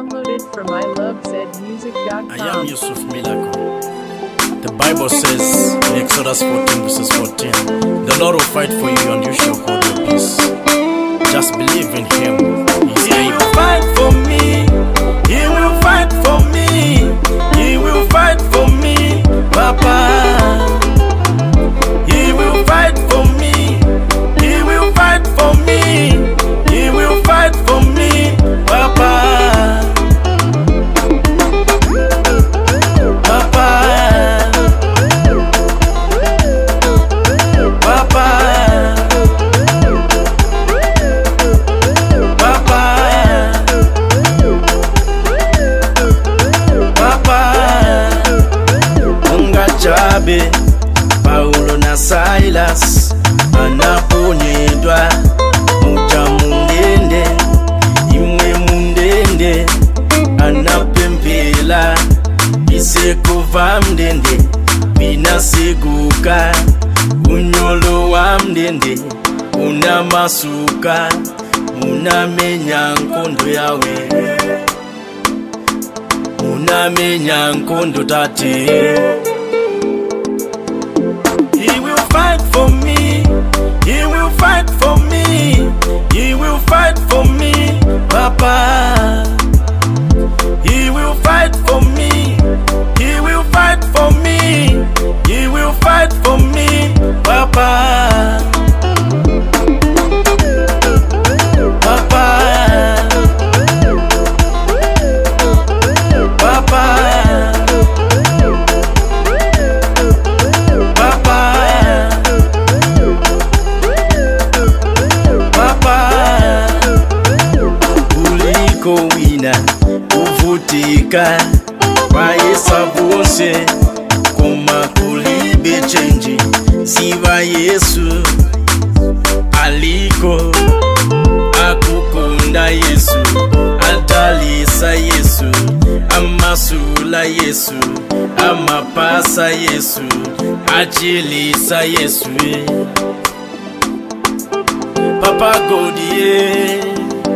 Downloaded from ilovezmusic.com. I am Yusuf Milako. The Bible says in Exodus 14 verses 14, the Lord will fight for you and you shall hold your peace. Just believe in Him. He will fight for me. He will fight for me. He will fight for me, Papa. He will fight for me. He will fight for me. He will fight for me, Papa. Papa. Papa. Ungajabe Paulo na Silas anaponyedwa mucha mundende imwe mundende anapempela isekuva mndende binaseguka unyolo wa mndende unamasuka unamenya nkondo yawe unamenya nkondo tate. He will fight for me. He will fight for me. He will fight for me, Papa. He will fight for me. He will fight for me. He will fight for me, Papa. Papa. Uvutika vayesa vose koma kulibe chenji siva Yesu aliko akukunda Yesu atalisa Yesu amasula Yesu amapasa Yesu achilisa Yesu. Papa Godie,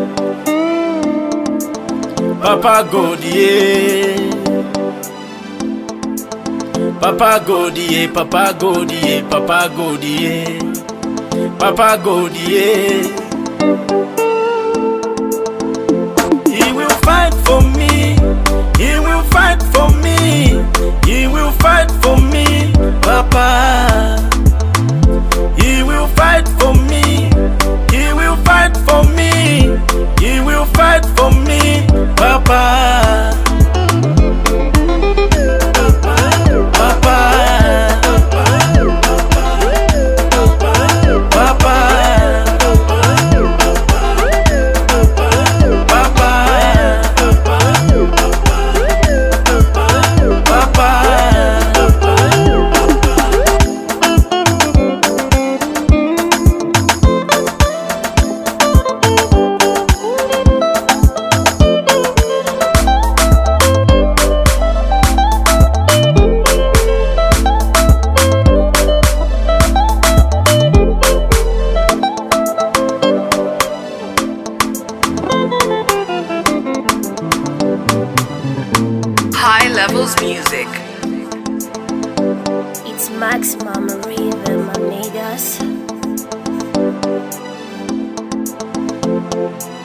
Papa Godie, Papa Godie, Papa Godie, Papa Godie, Papa Godie. He will fight for me. He will fight for me. He will fight for me, Papa. He will fight for me. He will fight for me. He will fight for me, Papa. Papa. Papa. High Levels Music. It's Maximum Rhythm, amigas.